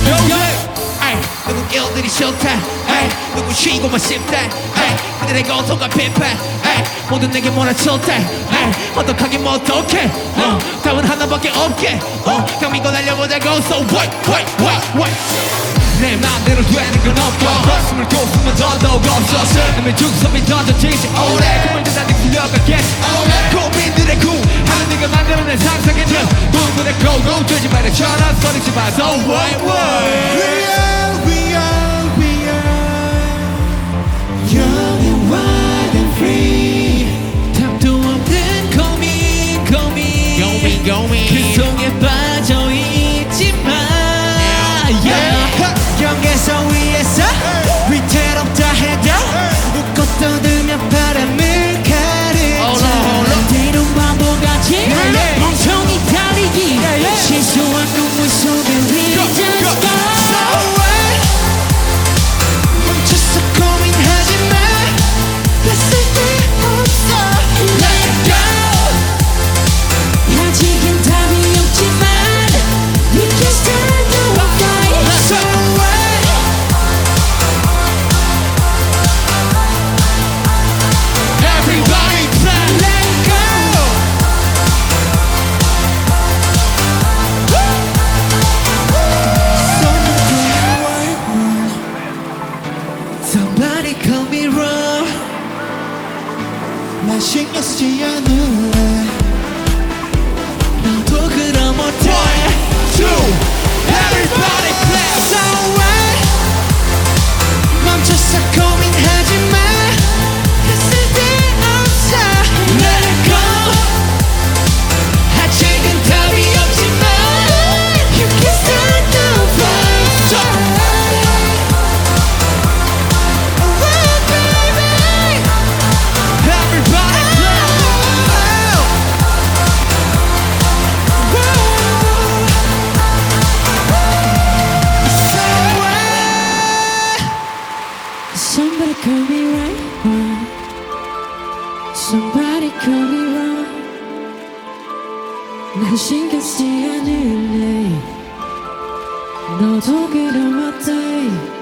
누구 일들이 싫다 누구 쉬고만 싶다 그들의 고통과 비판 모두 내게 몰아칠 때 어떡하긴 뭐 어떡해 답은 하나밖에 없게 강민고 날려보자고 So what 내 맘대로 되는 건 없고 숨을 고수면 더더욱 없어 남의 죽음이 던져지지 오래 꿈을 든다니 풀려가겠지 고민들의 구 하는 네가 만들어낸 상상의 늘 꿈들의 고고 되지 말아 전화 소리지 마 So what Young and wild and free 답도 없는 고민 그 속에 빠져있지만 경계선 위에서 위태롭다 해도 웃고 떠들며 바람을 가르쳐 때론 바보같이 멍청이 달리기 실수한 눈물 속에 We just go 멈춰서 고민하지 마 뺏을 데 없어 Let go 아직은 답이 없지만 We can stand the fight So what Everybody clap Let go Somebody call me wrong 나 신경 쓰지 않을래 너도 그럼 어때 Everybody clap So what 멈춰서 고민하지 마 했을 때 없어 Let it go 아직은 답이 없지만 You can start the fight So what baby Everybody clap Somebody call me right now. Somebody call me wrong. 난 신경 쓰지 않을래. 너도 그럼 어때?